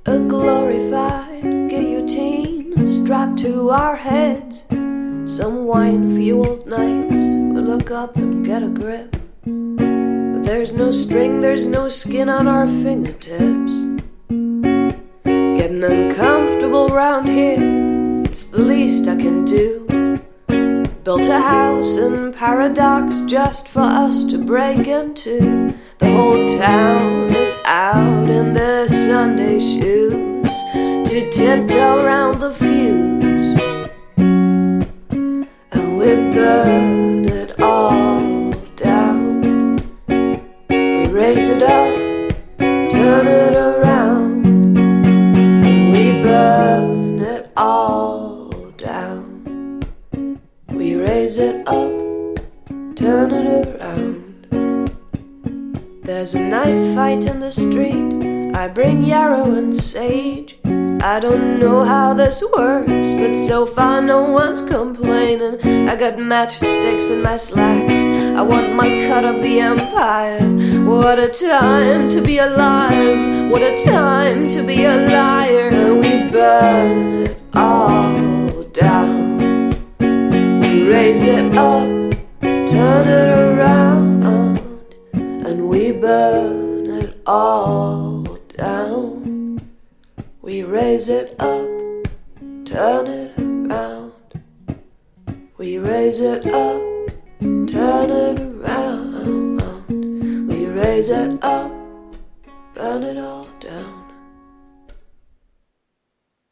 A glorified guillotine strapped to our heads. Some wine-fueled nights we look up and get a grip, but there's no string, there's no skin on our fingertips. Getting uncomfortable round here, it's the least I can do. Built a house in Paradox just for us to break into. The whole town is out in their Sunday shoes to tiptoe around the fuse, and we burn it all down. We raise it up, turn it around, and we burn it all down. We raise it up, turn it around. There's a knife fight in the street, I bring yarrow and sage. I don't know how this works, but so far no one's complaining. I got matchsticks in my slacks, I want my cut of the empire. What a time to be alive, what a time to be a liar. And we burn it all down. We raise it up, turn it around, and we burn it all down. We raise it up, turn it around. We raise it up, turn it around. We raise it up, burn it all